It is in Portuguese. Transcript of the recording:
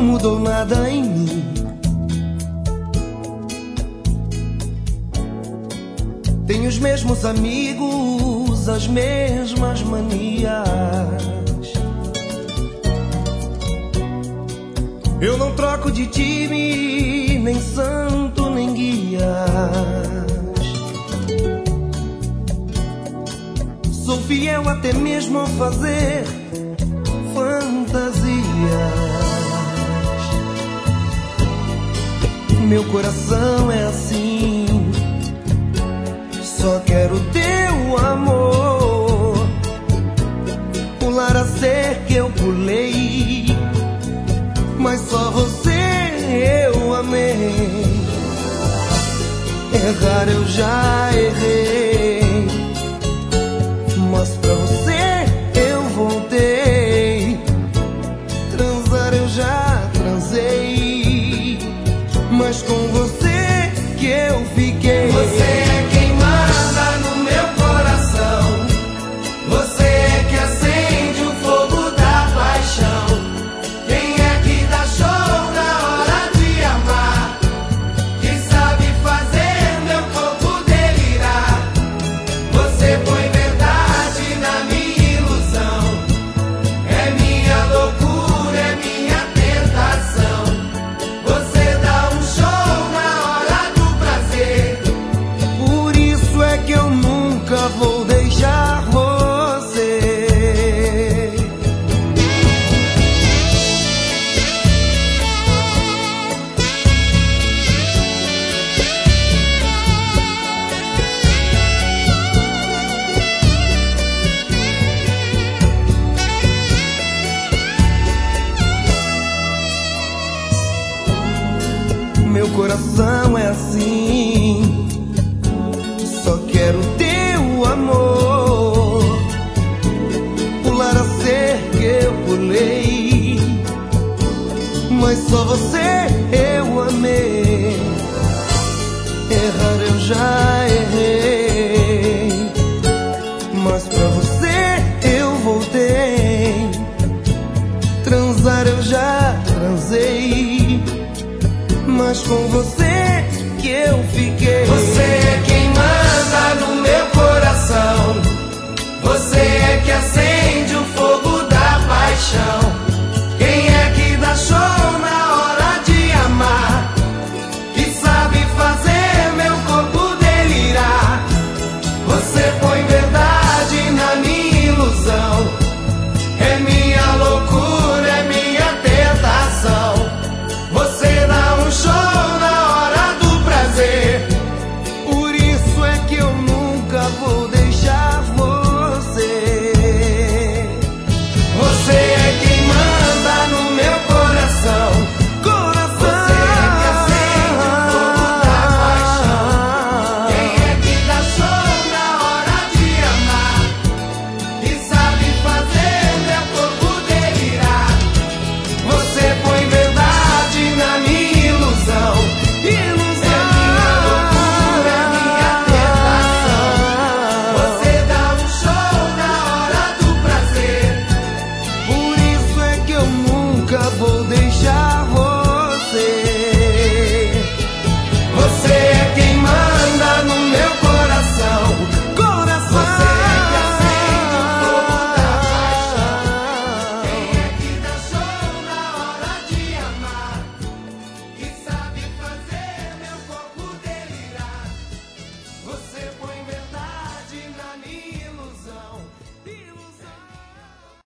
não mudou nada em mim. Tenho os mesmos amigos, as mesmas manias. Eu não troco de time, nem santo, nem guias. Sou fiel até mesmo ao fazer fantasias. Meu coração é assim, só quero teu amor. Pular a cerca eu pulei, mas só você eu amei. Errar eu já errei, mas pra você eu voltei. Transar eu já transei, mas com você que eu fiquei. Você é quem manda no meu coração, você é que acende o fogo da paixão. Quem é que dá show na hora de amar, que sabe fazer meu corpo delirar. Você põe verdade na minha ilusão, é minha loucura, é minha tentação. Você dá um show na hora do prazer, Por isso é que eu nunca vou deixar você. Meu coração é assim, só quero teu amor. Pular a cerca eu pulei, mas só você eu amei. Errar eu já errei, mas pra você eu voltei. Transar eu já transei, mas com você que eu fiquei. você é quem manda no meu coração, você é que acende